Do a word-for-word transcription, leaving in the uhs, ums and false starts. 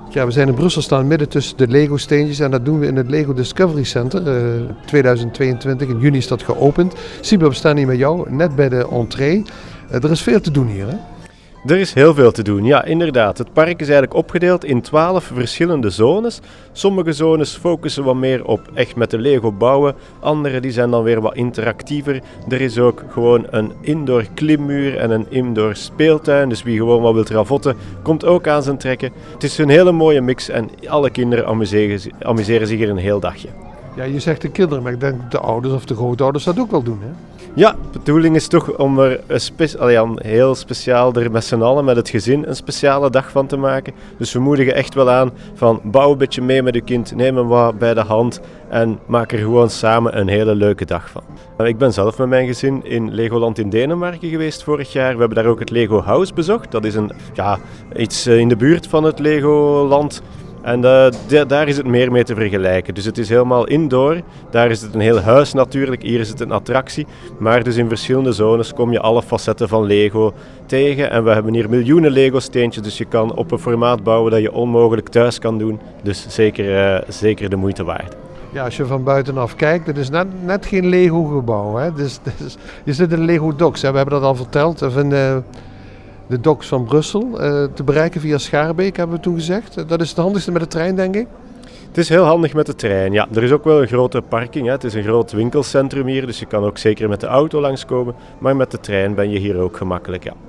Ja, we zijn in Brussel staan midden tussen de Lego-steentjes en dat doen we in het Lego Discovery Center. Uh, tweeduizend tweeëntwintig, in juni is dat geopend. Siebe, we staan hier met jou, net bij de entree. Uh, er is veel te doen hier, hè? Er is heel veel te doen, ja inderdaad. Het park is eigenlijk opgedeeld in twaalf verschillende zones. Sommige zones focussen wat meer op echt met de Lego bouwen. Andere die zijn dan weer wat interactiever. Er is ook gewoon een indoor klimmuur en een indoor speeltuin. Dus wie gewoon wat wil ravotten, komt ook aan zijn trekken. Het is een hele mooie mix en alle kinderen amuseren, amuseren zich hier een heel dagje. Ja, je zegt de kinderen, maar ik denk de ouders of de grootouders dat ook wel doen, hè? Ja, de bedoeling is toch om er een spe- allee, heel speciaal er met z'n allen, met het gezin, een speciale dag van te maken. Dus we moedigen echt wel aan van bouw een beetje mee met je kind, neem hem wat bij de hand en maak er gewoon samen een hele leuke dag van. Ik ben zelf met mijn gezin in Legoland in Denemarken geweest vorig jaar. We hebben daar ook het Lego House bezocht. Dat is een, ja, iets in de buurt van het Legoland. En uh, d- daar is het meer mee te vergelijken. Dus het is helemaal indoor. Daar is het een heel huis natuurlijk. Hier is het een attractie. Maar dus in verschillende zones kom je alle facetten van Lego tegen. En we hebben hier miljoenen Lego steentjes. Dus je kan op een formaat bouwen dat je onmogelijk thuis kan doen. Dus zeker, uh, zeker de moeite waard. Ja, als je van buitenaf kijkt, het is net, net geen Lego gebouw, hè? Dus, dus, je zit in Lego Docks, hè? We hebben dat al verteld. Of in, uh, de docks van Brussel, uh, te bereiken via Schaarbeek, hebben we toen gezegd. Dat is het handigste met de trein, denk ik. Het is heel handig met de trein, ja. Er is ook wel een grote parking, hè. Het is een groot winkelcentrum hier, dus je kan ook zeker met de auto langskomen. Maar met de trein ben je hier ook gemakkelijk, ja.